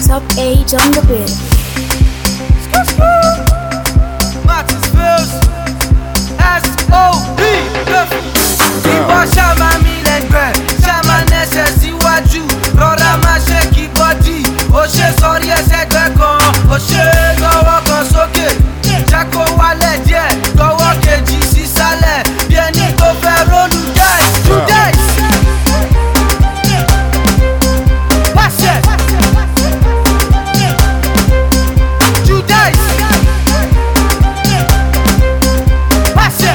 Top age on the bill. Martins Fields, S.O.B. Ìwọ ṣàmà mi lẹ́gbẹ̀ẹ́, ṣàmà nẹ́sẹ̀ síwájú, rọra máa ṣe kí bọ́dì, ó ṣe sọrí ẹsẹ̀ gbẹ́ kan, ó ṣe gbọ́wọ́ kan sókè, jẹ́ kó wálẹ̀ díẹ̀, gbọ́wọ́ kejì sísàlẹ̀, bí ẹni tó fẹ́ rólù dice, do dice. Pàṣẹ. Do dice. Pàṣẹ.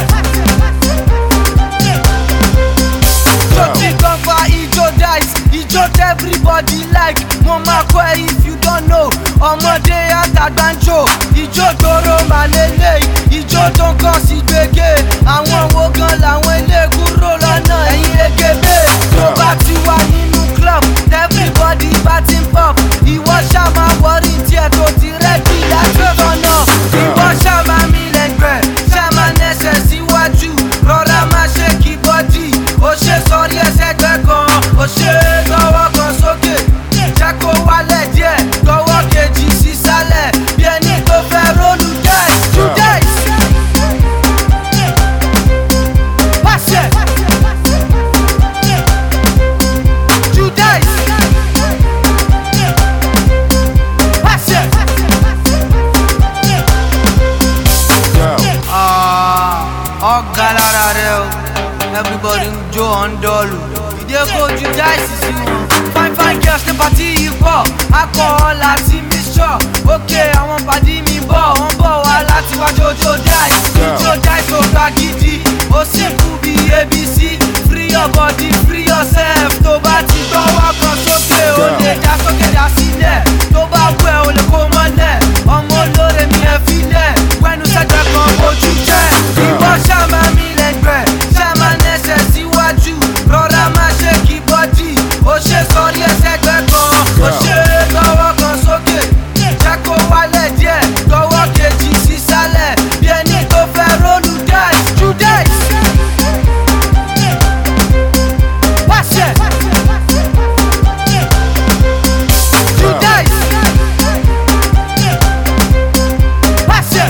Joti gọ̀ǹgbà ijó dice, ijó everybody like, mo máa kọ́ ẹ if you don't know, ọmọdé àtàgbà ń jó, ijó tóró máa lélẹ̀, ijó tó ń kọ́ sí gbégé, àwọn wo gan làwọn ilé kúrò lọ́nà ẹ̀yìn ekebe, tó bá ti wà nínú club, everybody bá ti ń pop, ìwọ ṣá máa wọrí tiẹ̀ tó ti rẹ́dí láti tọ̀nà, ìwọ ṣá máa mi lẹ́gbẹ̀ẹ́, ṣá máa nẹ́sẹ̀ síwájú, rọra máa ṣe kí bọ́dì, ó ṣe sọrí ẹsẹ̀ gbẹ́ kan, ó ṣe gbọ́wọ́ kan sókè, jẹ́ kó wálẹ̀ díẹ̀, gbọ́wọ́ kejì sísàlẹ̀, bí ẹni tó fẹ́ rólù dice, do dice. Pàṣẹ. Do dice. Pàṣẹ. Ọ̀gá lára rẹ o, everybody ń jó ọ̀ndọ́ọ̀lù, ìdè kojú dice sí wọn. Fine fine girls ní pàtí yìí pọ̀, alcohol àti mixture, òkè àwọn pàdí mi bọ̀, wọ́n bọ̀ wá láti wá jójó dice, ijó dice ò gbà gidi, ó simple bí ABC, free your body, free yourself, tó bá ti gbọ́wọ́ kan sókè, ó lè já sókè dá sílẹ̀, tó bá wù ẹ́ ó lè kó mọ́lẹ̀, ọmọ olóore mi ẹ filẹ̀, wẹ́nu sẹ́gbẹ̀ kan ojú jẹ́, ìwọ ṣàmà mi lẹ́gbẹ̀ẹ́, ṣàmà nẹ́sẹ̀ síwájú, rọra máa ṣe kí bọ́dì, ó ṣe sọrí ẹsẹ̀ gbẹ́ kan, ó ṣe gbọ́wọ́ kan sókè, jẹ́ kó wálẹ̀ díẹ̀, gbọ́wọ́ kejì sísàlẹ̀, bí ẹni tó fẹ́ rólù dice, do dice. Pàṣẹ. Do dice. Pàṣẹ.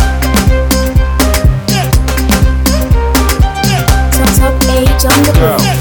Top age on the bill.